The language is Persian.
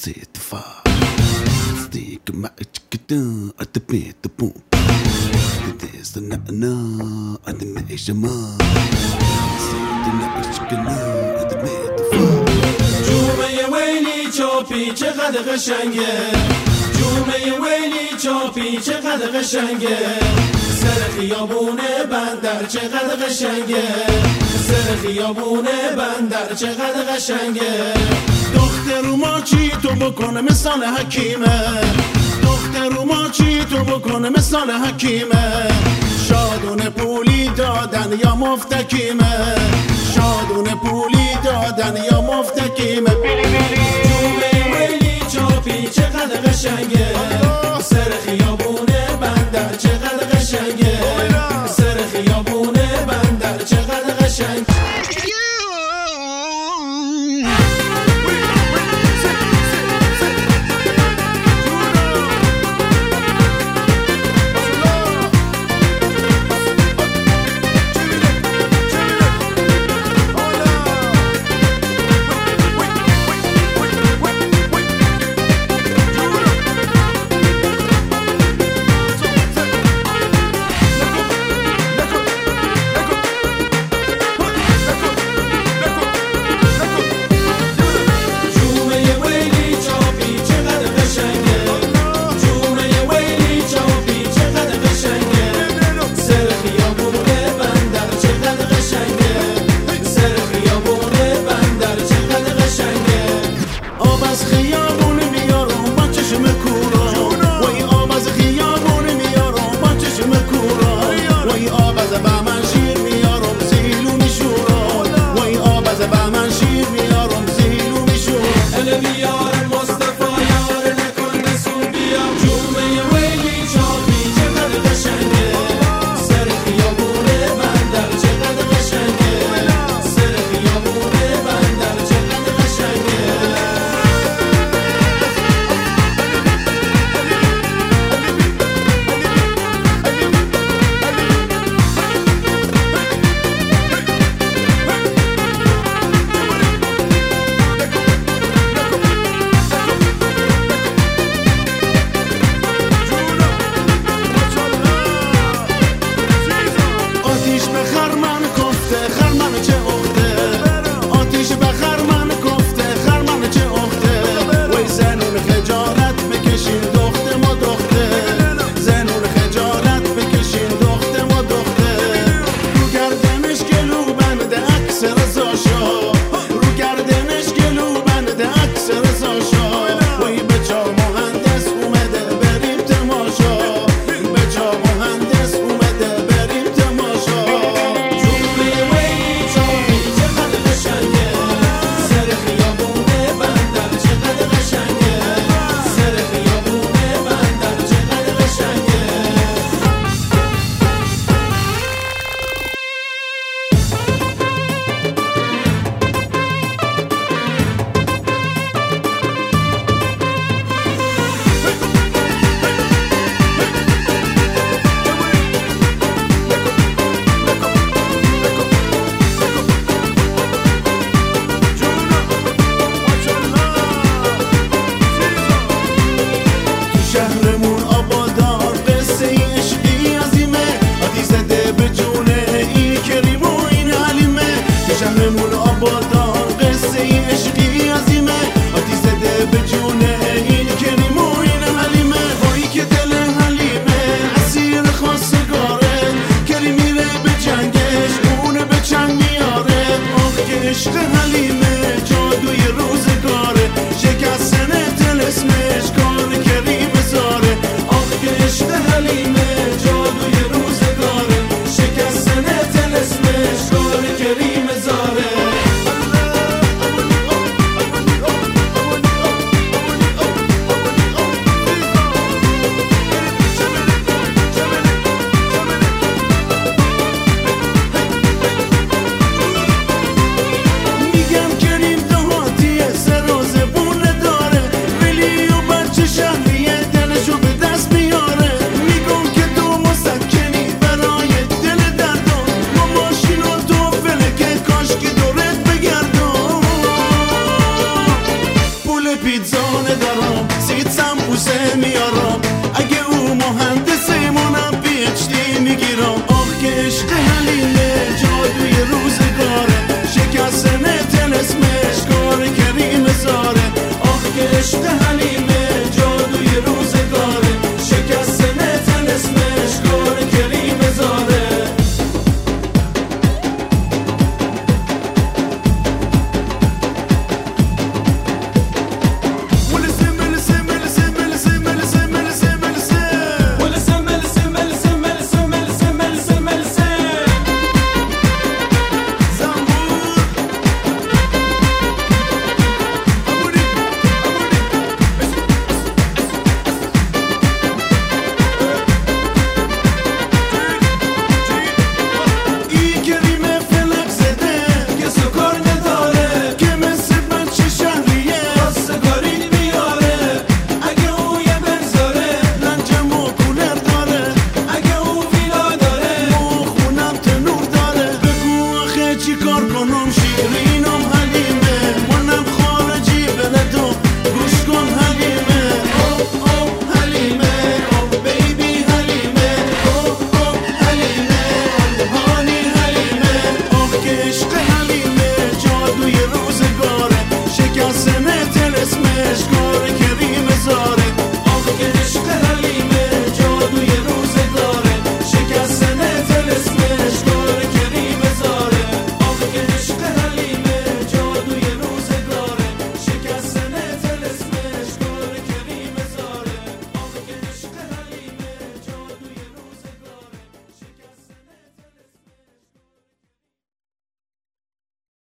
set the fire. Stick my chicken at the pit, the boom. There's the na at the measurement. The chicken at the pit, the fire. جومه ویلی چاپی چقدر قشنگه، جومه ویلی چاپی چقدر قشنگه، سر خیابون بندر چقدر قشنگه، سر خیابون بندر چقدر قشنگه. دختر ما چی تو بکنه مثال حکیمه، دختر ما چی تو بکنه مثال حکیمه، شادون پولی دادن یا مفتکیمه، شادون پولی دادن یا مفتکیمه. جومه ویلی چاپی چقدر قشنگه، سر خیابون بندر چقدر قشنگه، سر خیابون بندر چقدر قشنگه. میگم میکنه تلسمش کار کریم زاره آخه که عشق حلیمه جادوی روز